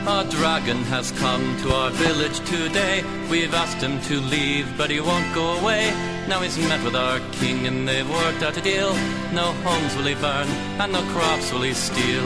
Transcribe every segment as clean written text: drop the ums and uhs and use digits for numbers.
A dragon has come to our village today. We've asked him to leave, but he won't go away. Now he's met with our king and they've worked out a deal. No homes will he burn and no crops will he steal.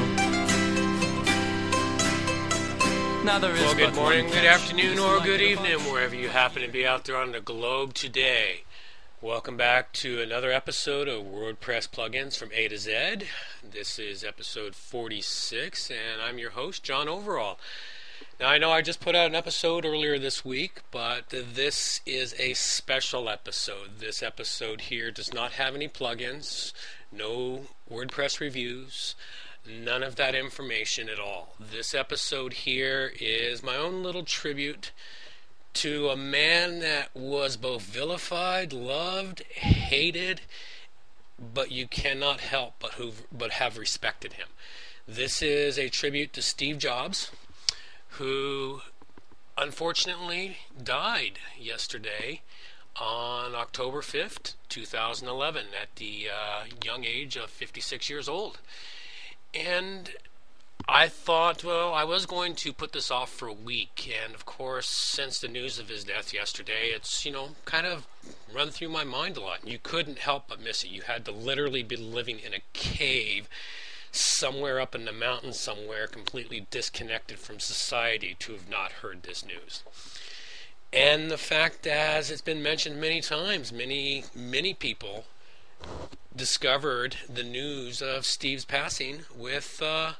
Now there is well, good morning, good afternoon, or good evening, wherever you happen to be out there on the globe today. Welcome back to another episode of WordPress Plugins from A to Z. This is episode 46, and I'm your host, John Overall. Now, I know I just put out an episode earlier this week, but this is a special episode. This episode here does not have any plugins, no WordPress reviews, none of that information at all. This episode here is my own little tribute to a man that was both vilified, loved, hated, but you cannot help but have respected him. This is a tribute to Steve Jobs, who unfortunately died yesterday on October 5th, 2011, at the young age of 56 years old. And I thought, well, I was going to put this off for a week, and of course, since the news of his death yesterday, it's, kind of run through my mind a lot. You couldn't help but miss it. You had to literally be living in a cave somewhere up in the mountains somewhere, completely disconnected from society, to have not heard this news. And the fact, as it's been mentioned many times, many people discovered the news of Steve's passing with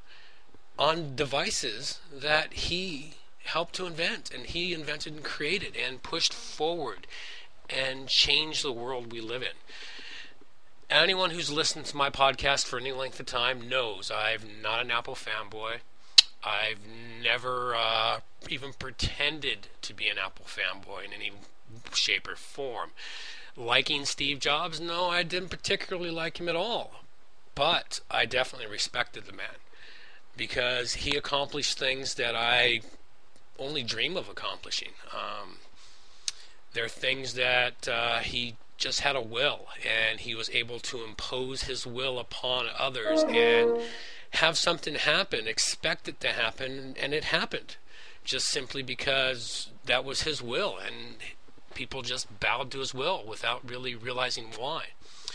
on devices that he helped to invent, and he invented and created and pushed forward and changed the world we live in. Anyone who's listened to my podcast for any length of time knows I'm not an Apple fanboy. I've never even pretended to be an Apple fanboy in any shape or form. Liking Steve Jobs? No, I didn't particularly like him at all. But I definitely respected the man, because he accomplished things that I only dream of accomplishing. There are things that he just had a will, and he was able to impose his will upon others and have something happen, expect it to happen, and it happened, just simply because that was his will, and people just bowed to his will without really realizing why.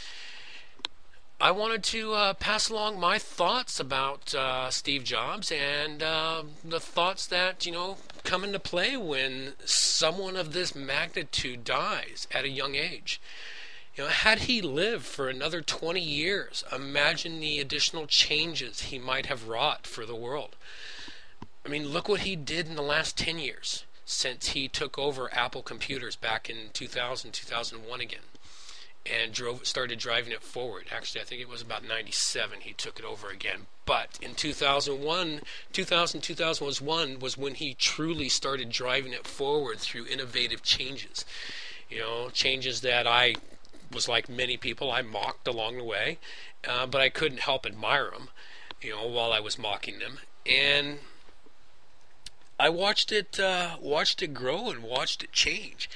I wanted to pass along my thoughts about Steve Jobs and the thoughts that, come into play when someone of this magnitude dies at a young age. Had he lived for another 20 years, imagine the additional changes he might have wrought for the world. I mean, look what he did in the last 10 years since he took over Apple Computers back in 2000, 2001 again. And started driving it forward. Actually, I think it was about 97 he took it over again. But in 2001 was when he truly started driving it forward through innovative changes. Changes that I was, like many people, I mocked along the way, but I couldn't help admire them, while I was mocking them. And I watched it grow and watched it change.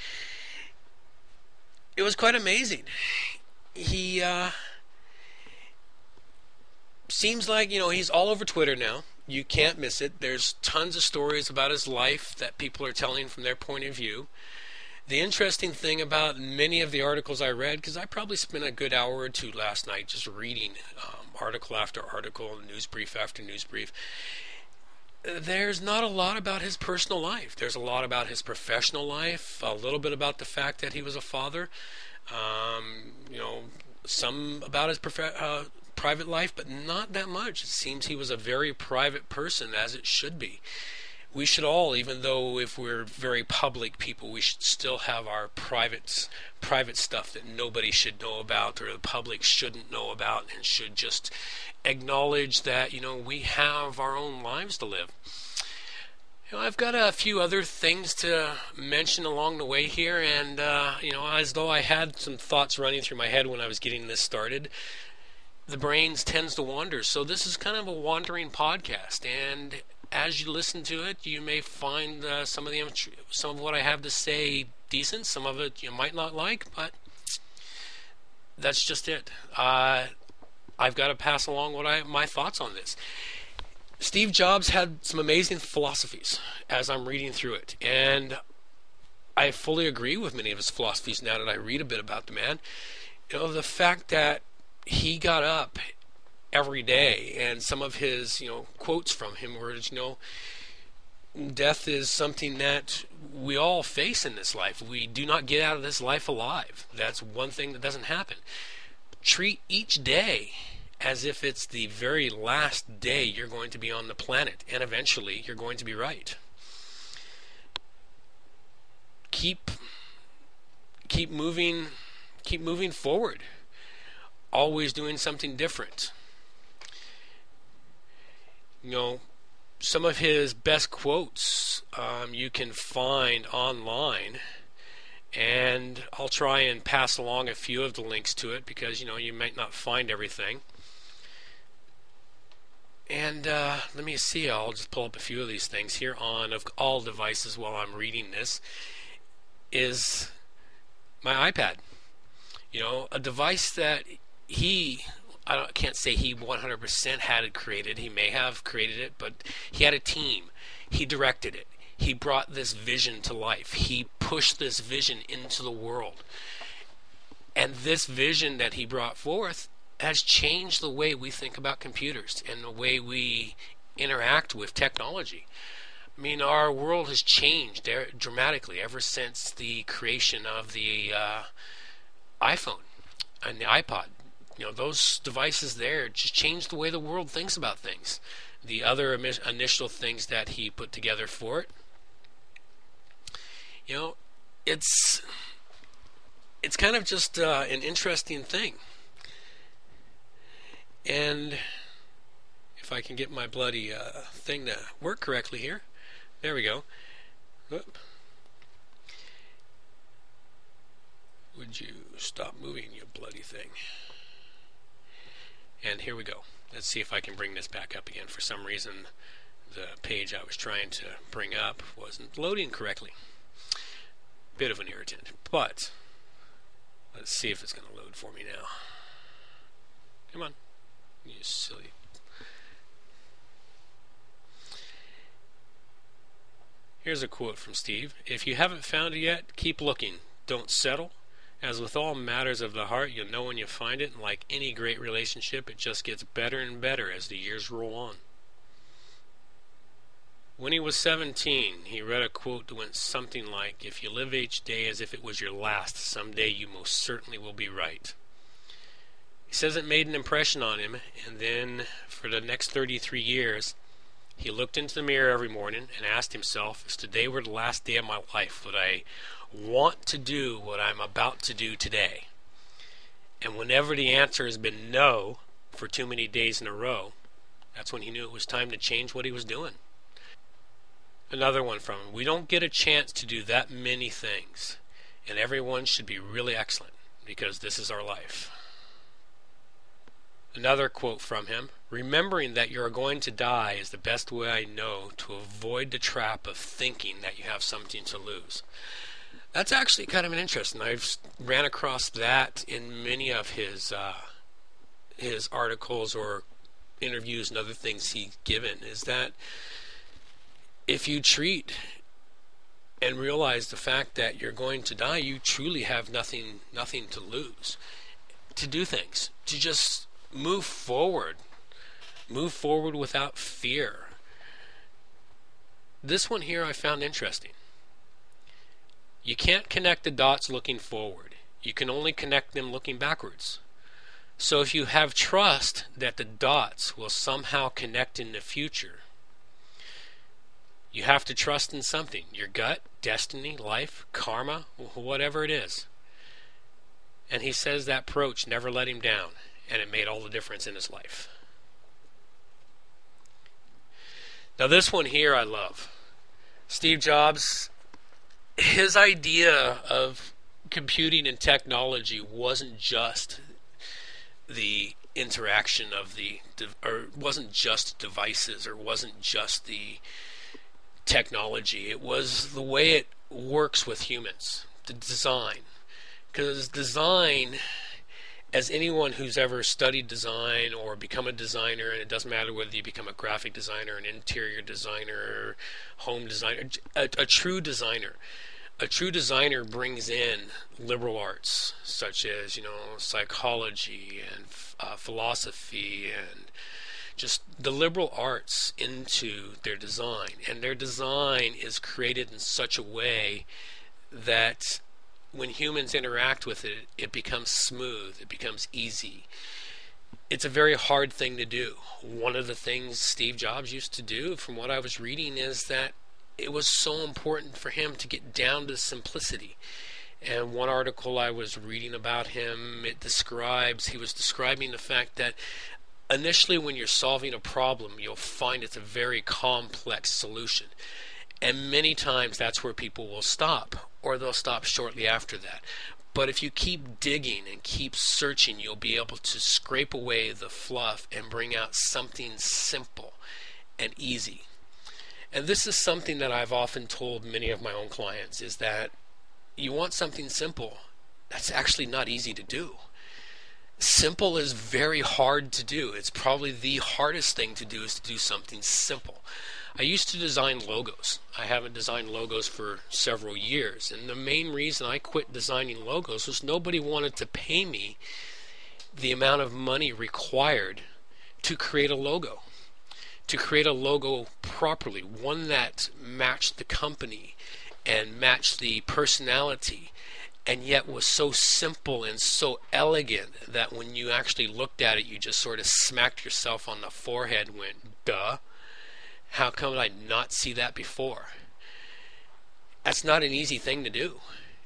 It was quite amazing. He seems like, he's all over Twitter now. You can't miss it. There's tons of stories about his life that people are telling from their point of view. The interesting thing about many of the articles I read, because I probably spent a good hour or two last night just reading article after article, news brief after news brief, there's not a lot about his personal life. There's a lot about his professional life, a little bit about the fact that he was a father, some about his private life, but not that much. It seems he was a very private person, as it should be. We should all, even though if we're very public people, we should still have our private stuff that nobody should know about, or the public shouldn't know about, and should just acknowledge that, we have our own lives to live. I've got a few other things to mention along the way here, and, as though I had some thoughts running through my head when I was getting this started, the brain tends to wander. So this is kind of a wandering podcast, and as you listen to it, you may find some of what I have to say decent. Some of it you might not like, but that's just it. I've got to pass along my thoughts on this. Steve Jobs had some amazing philosophies as I'm reading through it, and I fully agree with many of his philosophies now that I read a bit about the man. The fact that he got up every day, and some of his quotes from him were, death is something that we all face in this life. We do not get out of this life alive. That's one thing that doesn't happen. Treat each day as if it's the very last day you're going to be on the planet, and eventually you're going to be right. Keep moving forward. Always doing something different. Some of his best quotes you can find online, and I'll try and pass along a few of the links to it because you might not find everything. And let me see, I'll just pull up a few of these things here on of all devices while I'm reading this. Is my iPad. A device that I can't say he 100% had it created. He may have created it, but he had a team. He directed it. He brought this vision to life. He pushed this vision into the world. And this vision that he brought forth has changed the way we think about computers and the way we interact with technology. I mean, our world has changed dramatically ever since the creation of the iPhone and the iPod. Those devices there just changed the way the world thinks about things. The other initial things that he put together for it, it's kind of just an interesting thing. And if I can get my bloody thing to work correctly here. There we go. Whoop. Would you stop moving, you bloody thing? And here we go. Let's see if I can bring this back up again. For some reason, the page I was trying to bring up wasn't loading correctly. Bit of an irritant. But let's see if it's going to load for me now. Come on. You silly. Here's a quote from Steve. If you haven't found it yet, keep looking. Don't settle. As with all matters of the heart, you'll know when you find it, and like any great relationship, it just gets better and better as the years roll on. When he was 17, he read a quote that went something like, if you live each day as if it was your last, someday you most certainly will be right. He says it made an impression on him, and then for the next 33 years, he looked into the mirror every morning and asked himself, if today were the last day of my life, would I want to do what I'm about to do today? And whenever the answer has been no for too many days in a row, that's when he knew it was time to change what he was doing. Another one from him. We don't get a chance to do that many things, and everyone should be really excellent, because this is our life. Another quote from him. Remembering that you are going to die is the best way I know to avoid the trap of thinking that you have something to lose. That's actually kind of an interesting. I've ran across that in many of his articles or interviews and other things he's given, is that if you treat and realize the fact that you're going to die, you truly have nothing to lose. To do things, to just move forward without fear. This one here I found interesting. You can't connect the dots looking forward. You can only connect them looking backwards. So if you have trust that the dots will somehow connect in the future, you have to trust in something. Your gut, destiny, life, karma, whatever it is. And he says that approach never let him down, and it made all the difference in his life. Now this one here I love. Steve Jobs, his idea of computing and technology wasn't just the interaction of or wasn't just devices, or wasn't just the technology. It was the way it works with humans, the design. Because design as anyone who's ever studied design or become a designer, and it doesn't matter whether you become a graphic designer, an interior designer, home designer, a true designer. A true designer brings in liberal arts, such as, psychology and philosophy and just the liberal arts into their design. And their design is created in such a way that when humans interact with it, it becomes smooth, it becomes easy. It's a very hard thing to do. One of the things Steve Jobs used to do, from what I was reading, is that it was so important for him to get down to simplicity. And one article I was reading about him, he was describing the fact that initially when you're solving a problem, you'll find it's a very complex solution. And many times that's where people will stop, or they'll stop shortly after that. But if you keep digging and keep searching, you'll be able to scrape away the fluff and bring out something simple and easy. And this is something that I've often told many of my own clients, is that you want something simple. That's actually not easy to do. Simple is very hard to do. It's probably the hardest thing to do, is to do something simple. I used to design logos. I haven't designed logos for several years. And the main reason I quit designing logos was nobody wanted to pay me the amount of money required to create a logo. To create a logo properly, one that matched the company and matched the personality, and yet was so simple and so elegant that when you actually looked at it, you just sort of smacked yourself on the forehead and went, duh. How come did I not see that before? That's not an easy thing to do.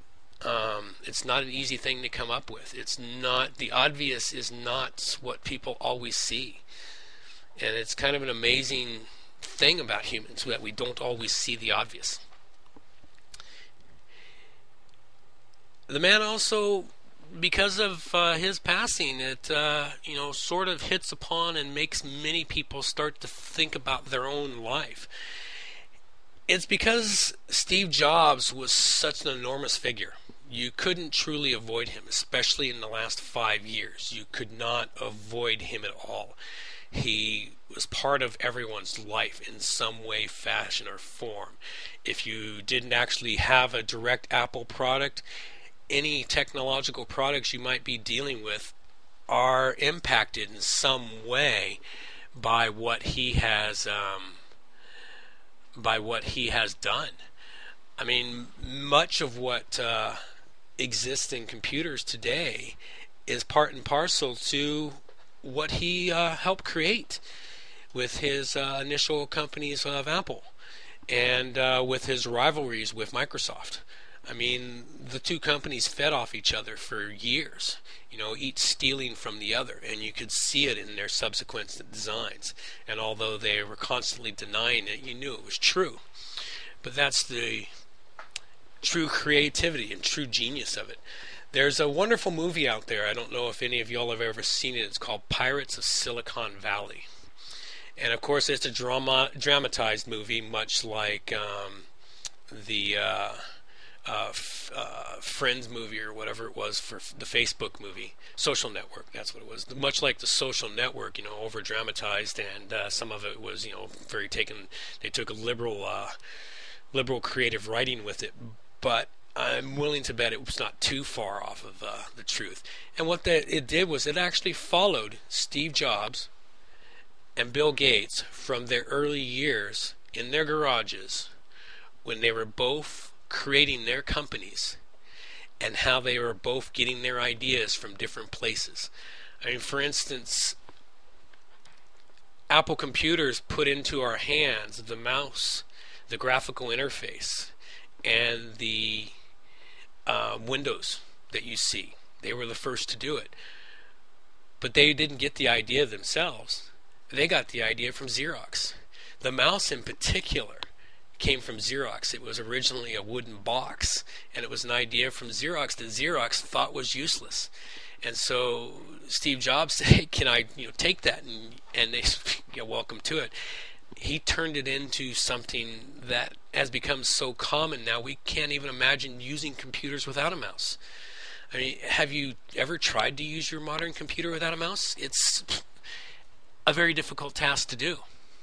It's not an easy thing to come up with. It's not, the obvious is not what people always see. And it's kind of an amazing thing about humans, that we don't always see the obvious. The man also, because of his passing, it sort of hits upon and makes many people start to think about their own life. It's because Steve Jobs was such an enormous figure. You couldn't truly avoid him, especially in the last 5 years. You could not avoid him at all. He was part of everyone's life in some way, fashion, or form. If you didn't actually have a direct Apple product, any technological products you might be dealing with are impacted in some way by what he has done. I mean, much of what exists in computers today is part and parcel to what he helped create with his initial companies of Apple, and with his rivalries with Microsoft. I mean, the two companies fed off each other for years, each stealing from the other, and you could see it in their subsequent designs. And although they were constantly denying it, you knew it was true. But that's the true creativity and true genius of it. There's a wonderful movie out there. I don't know if any of y'all have ever seen it. It's called Pirates of Silicon Valley. And of course, it's a dramatized movie, much like the Friends movie, or whatever it was for the Facebook movie, Social Network. That's what it was. Much like the Social Network, over dramatized, and some of it was, very taken. They took a liberal creative writing with it, but I'm willing to bet it was not too far off of the truth. And what it did was it actually followed Steve Jobs and Bill Gates from their early years in their garages when they were both creating their companies, and how they were both getting their ideas from different places. I mean, for instance, Apple computers put into our hands the mouse, the graphical interface, and the windows that you see. They were the first to do it. But they didn't get the idea themselves. They got the idea from Xerox. The mouse in particular came from Xerox. It was originally a wooden box, and it was an idea from Xerox that Xerox thought was useless. And so Steve Jobs said, hey, can I take that? And they said, you're welcome to it. He turned it into something that has become so common now we can't even imagine using computers without a mouse. I mean, have you ever tried to use your modern computer without a mouse? It's a very difficult task to do.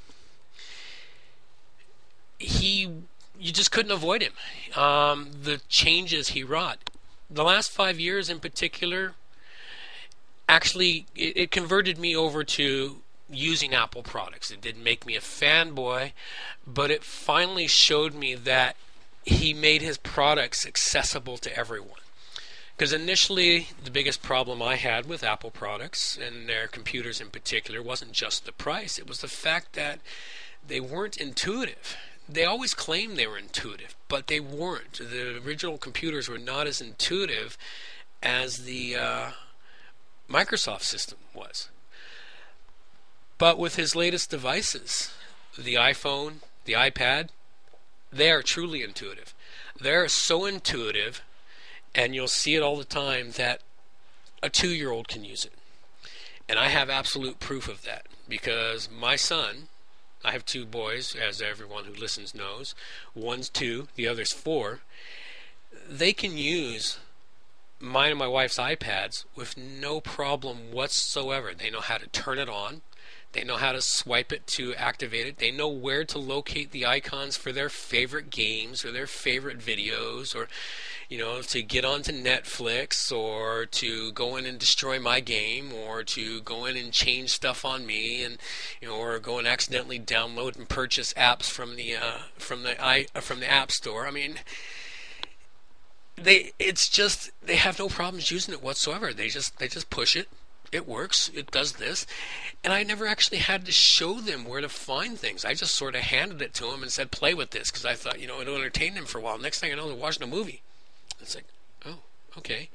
You just couldn't avoid him. The changes he wrought. The last 5 years in particular, actually, it converted me over to using Apple products. It didn't make me a fanboy, but it finally showed me that he made his products accessible to everyone. Because initially, the biggest problem I had with Apple products, and their computers in particular, wasn't just the price. It was the fact that they weren't intuitive. They always claimed they were intuitive, but they weren't. The original computers were not as intuitive as the Microsoft system was. But with his latest devices, the iPhone, the iPad, they are truly intuitive. They're so intuitive, and you'll see it all the time, that a 2-year-old can use it. And I have absolute proof of that, because my son, I have 2 boys, as everyone who listens knows. One's 2, the other's 4. They can use mine and my wife's iPads with no problem whatsoever. They know how to turn it on. They know how to swipe it to activate it. They know where to locate the icons for their favorite games or their favorite videos, or to get onto Netflix, or to go in and destroy my game, or to go in and change stuff on me, and or go and accidentally download and purchase apps from the App Store. I mean, they have no problems using it whatsoever. They just push it. It works. It does this. And I never actually had to show them where to find things. I just sort of handed it to them and said, play with this, because I thought, it'll entertain them for a while. Next thing I know, they're watching a movie. It's like, oh, okay.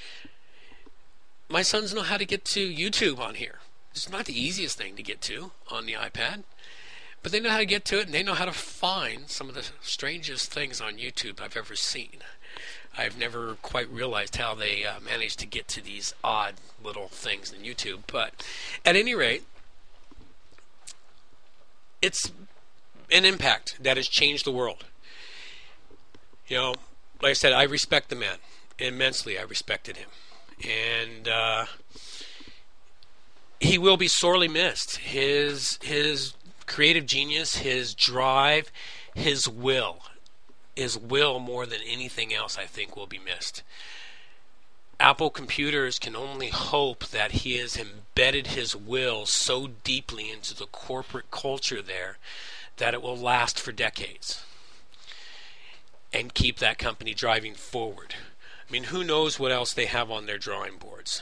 My sons know how to get to YouTube on here. It's not the easiest thing to get to on the iPad, but they know how to get to it, and they know how to find some of the strangest things on YouTube I've ever seen. I've never quite realized how they managed to get to these odd little things in YouTube. But at any rate, it's an impact that has changed the world. Like I said, I respect the man immensely. I respected him, and he will be sorely missed. His creative genius, his drive, his will more than anything else, I think, will be missed. Apple computers can only hope that he has embedded his will so deeply into the corporate culture there that it will last for decades and keep that company driving forward. I mean, who knows what else they have on their drawing boards?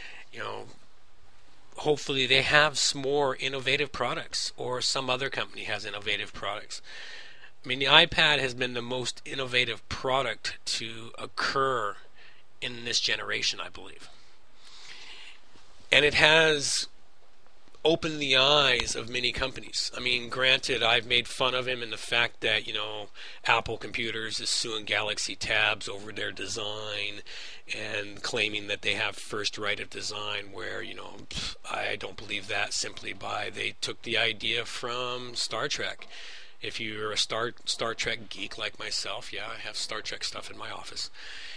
Hopefully they have some more innovative products, or some other company has innovative products. I mean, the iPad has been the most innovative product to occur in this generation, I believe. And it has opened the eyes of many companies. I mean, granted, I've made fun of him in the fact that, Apple Computers is suing Galaxy Tabs over their design and claiming that they have first right of design, where, I don't believe that, simply by they took the idea from Star Trek. If you're a Star Trek geek like myself, yeah, I have Star Trek stuff in my office,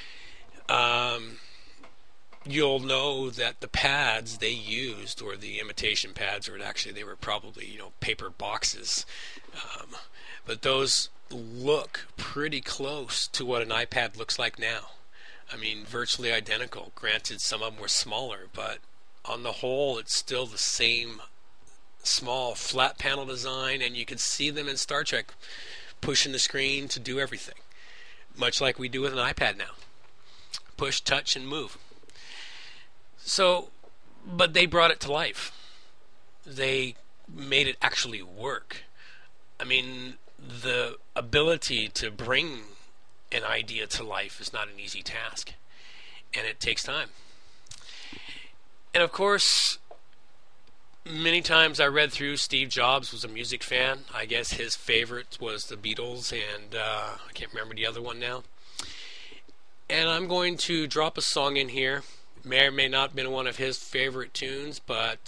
you'll know that the pads they used, or the imitation pads, or actually they were probably, paper boxes, but those look pretty close to what an iPad looks like now. I mean, virtually identical. Granted, some of them were smaller, but on the whole, it's still the same small flat panel design, and you can see them in Star Trek pushing the screen to do everything, much like we do with an iPad now. Push, touch, and move. So, but they brought it to life. They made it actually work. I mean, the ability to bring an idea to life is not an easy task, and it takes time. And of course, many times I read through, Steve Jobs was a music fan. I guess his favorite was the Beatles, and I can't remember the other one now. And I'm going to drop a song in here. May or may not have been one of his favorite tunes, but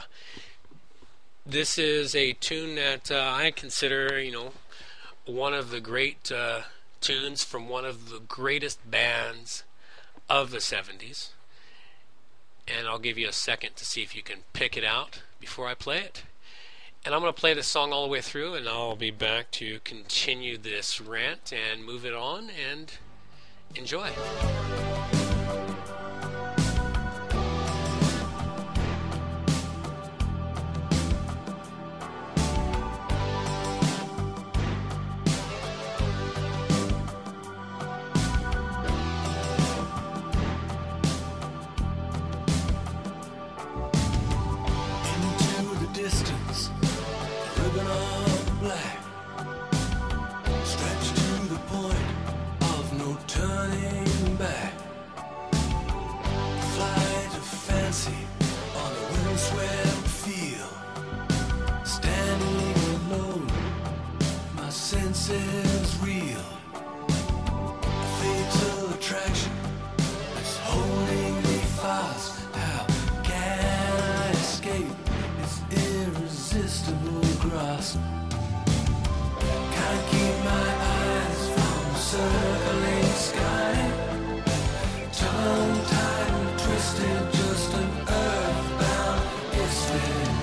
this is a tune that I consider, one of the great tunes from one of the greatest bands of the 70s. And I'll give you a second to see if you can pick it out before I play it. And I'm going to play this song all the way through, and I'll be back to continue this rant and move it on, and enjoy. Senses real, fatal attraction is holding me fast. How can I escape its irresistible grasp? Can't keep my eyes from the circling sky. Tongue-tied and twisted, just an earthbound island.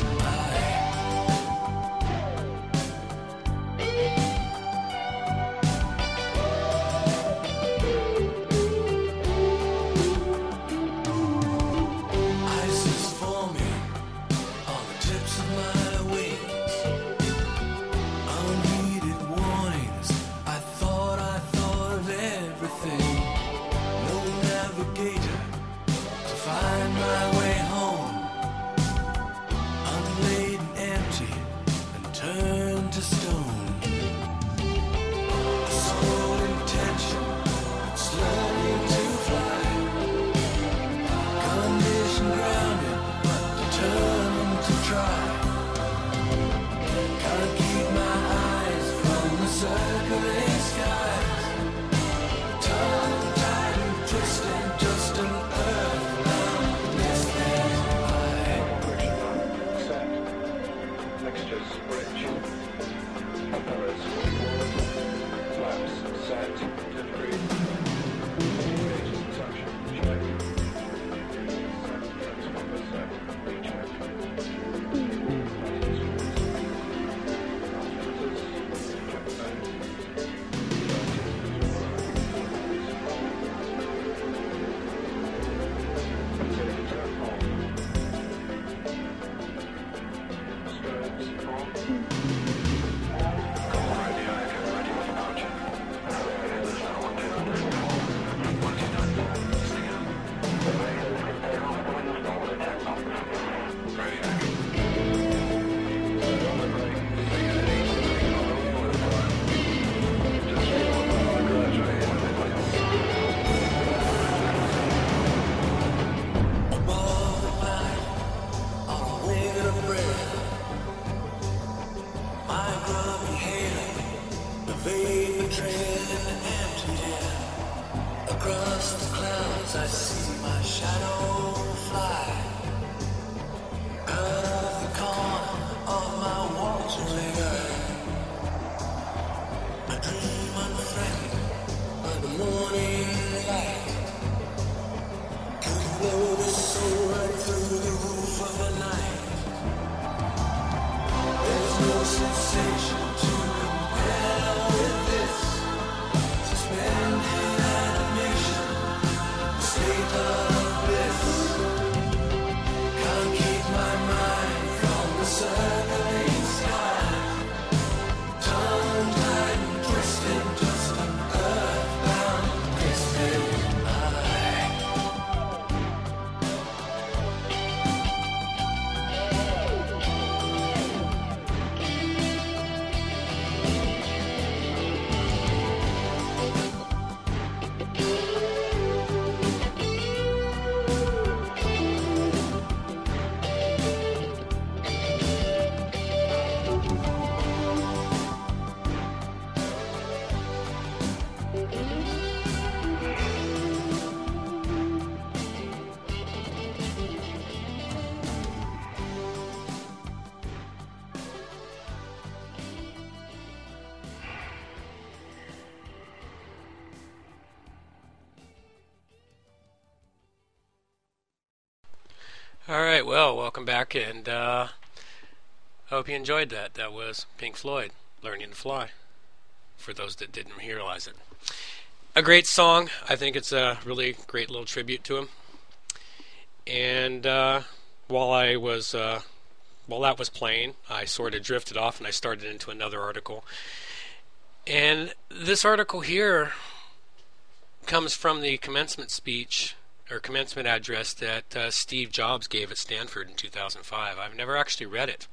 welcome back, and I hope you enjoyed that. That was Pink Floyd, Learning to Fly, for those that didn't realize it. A great song. I think it's a really great little tribute to him. And while that was playing, I sort of drifted off and I started into another article. And this article here comes from the commencement speech or commencement address that Steve Jobs gave at Stanford in 2005. I've never actually read it,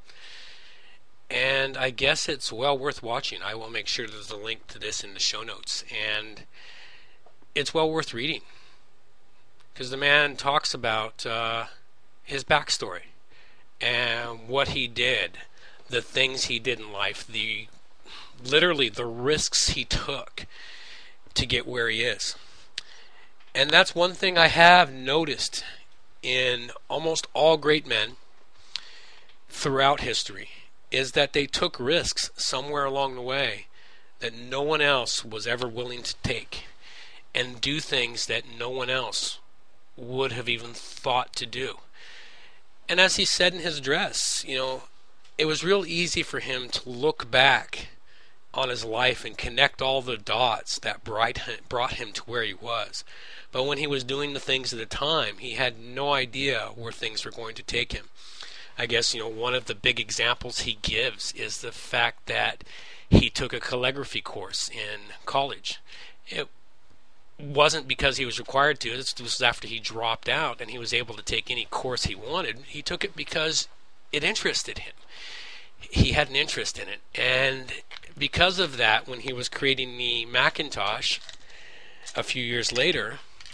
and I guess it's well worth watching. I will make sure there's a link to this in the show notes, and it's well worth reading because the man talks about his backstory and what he did, the things he did in life, literally the risks he took to get where he is. And that's one thing I have noticed in almost all great men throughout history, is that they took risks somewhere along the way that no one else was ever willing to take, and do things that no one else would have even thought to do. And as he said in his address, it was real easy for him to look back on his life and connect all the dots that brought him to where he was. But when he was doing the things at the time, he had no idea where things were going to take him. I guess, one of the big examples he gives is the fact that he took a calligraphy course in college. It wasn't because he was required to. This was after he dropped out and he was able to take any course he wanted. He took it because it interested him. He had an interest in it. And because of that, when he was creating the Macintosh a few years later,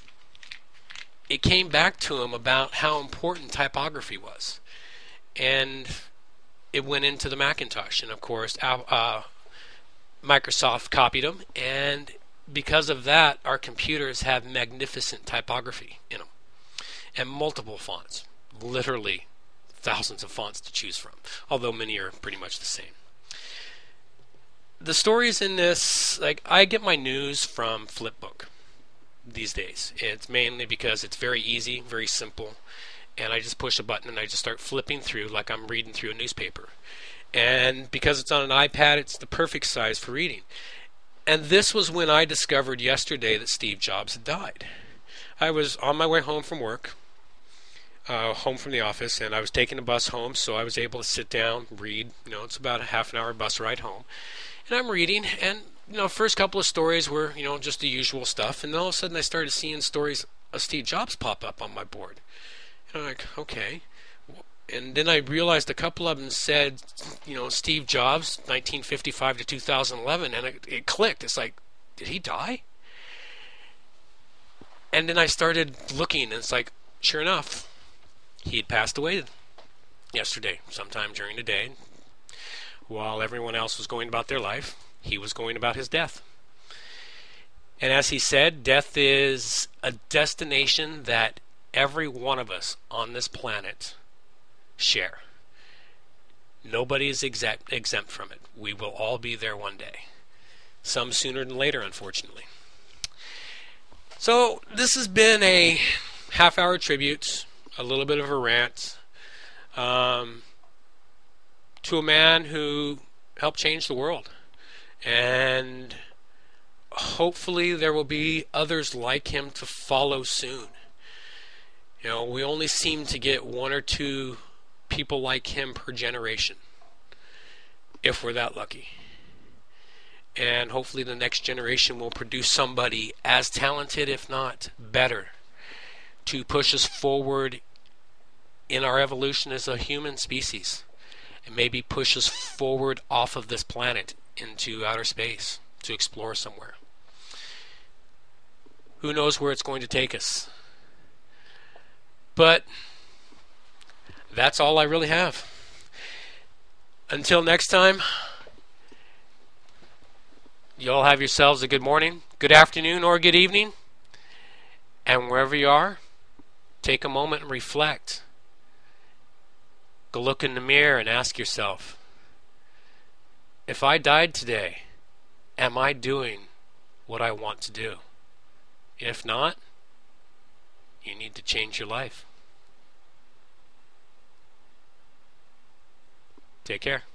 it came back to him about how important typography was. And it went into the Macintosh. And of course, Microsoft copied them. And because of that, our computers have magnificent typography in them. And multiple fonts. Literally thousands of fonts to choose from. Although many are pretty much the same. The stories in this, I get my news from Flipbook these days. It's mainly because it's very easy, very simple, and I just push a button and I just start flipping through like I'm reading through a newspaper. And because it's on an iPad, it's the perfect size for reading. And this was when I discovered yesterday that Steve Jobs had died. I was on my way home from work, home from the office, and I was taking a bus home, so I was able to sit down, read. It's about a half an hour bus ride home. And I'm reading, and first couple of stories were, just the usual stuff, and then all of a sudden I started seeing stories of Steve Jobs pop up on my board. And I'm like, okay. And then I realized a couple of them said, Steve Jobs, 1955 to 2011, and it clicked. It's like, did he die? And then I started looking, and it's like, sure enough, he had passed away yesterday, sometime during the day. While everyone else was going about their life, he was going about his death. And as he said, death is a destination that every one of us on this planet share. Nobody is exempt from it. We will all be there one day. Some sooner than later, unfortunately. So this has been a half-hour tribute, a little bit of a rant, to a man who helped change the world. And hopefully there will be others like him to follow soon. We only seem to get one or two people like him per generation, if we're that lucky. And hopefully the next generation will produce somebody as talented, if not better, to push us forward in our evolution as a human species. And maybe push us forward off of this planet into outer space to explore somewhere. Who knows where it's going to take us? But that's all I really have. Until next time, you all have yourselves a good morning, good afternoon, or good evening. And wherever you are, take a moment and reflect. Go look in the mirror and ask yourself, if I died today, am I doing what I want to do? If not, you need to change your life. Take care.